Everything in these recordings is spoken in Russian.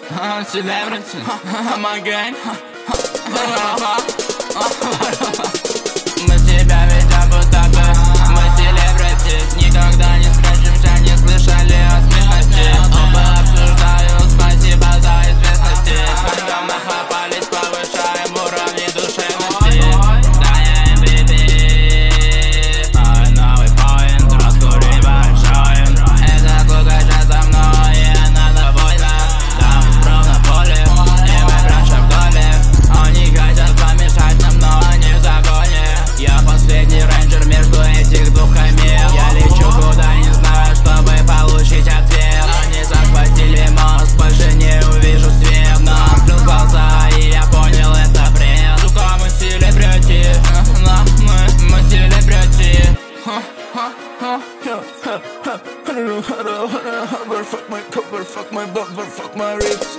Celebrity, my gang. Мы себя ведем будто бы мы селебрити. Никогда не спрячемся, не слышали о смешности. Оба обсуждаю, спасибо за известности. Споем нахлопались, повышаем уровни душевности. Да я MVP. Новый поинт, раскуриваем joint. Эта звука сейчас со мной, и она довольна. Да, мы справ на поле, и мы прячем в доме. Они хотят помешать нам, но они в загоне. Я последний рейнджер между этих двух камел. Я лечу куда не знаю, чтобы получить ответ. Они захватили мозг, больше не увижу свет. Но открыл глаза, и я понял, это бред. Сука, мы селебрити. Мы селебрити. Fuck my butt, fuck my ribs.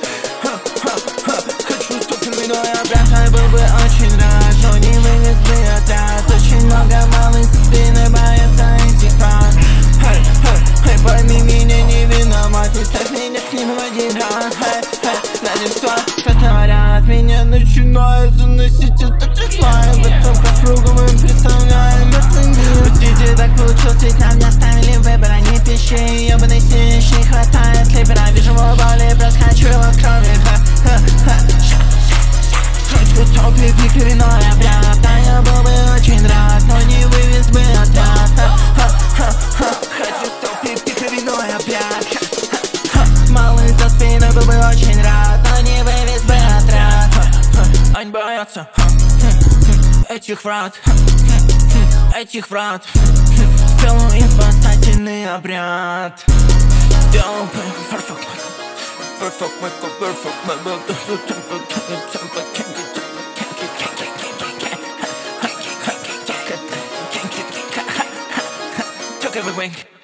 Хочу стопить, но я брат, был бы очень рад, но не вывез бы отряд. Очень много малых со спины боятся этих фраз. Пойми меня, не виноват, не ставь меня к ним в один раз. Начальство говорят, меня начинает заносить этот слайд. В этом по кругу мы представляем этот мир. Простите, так получилось, ведь нам не оставили выбора. Не пищи, ебаный сильнейший, не хватает клипера. Вижу его боли, просто хочу его крови. Хочу стопить пикриной обряд. Да я был бы очень рад, но не вывез бы отряд. Хочу стопить пикриной обряд. Малый за спиной был бы очень рад, но не вывез бы отряд. Они боятся этих врат, этих врат. Сделаю им спасательный обряд. Сделаю perfect.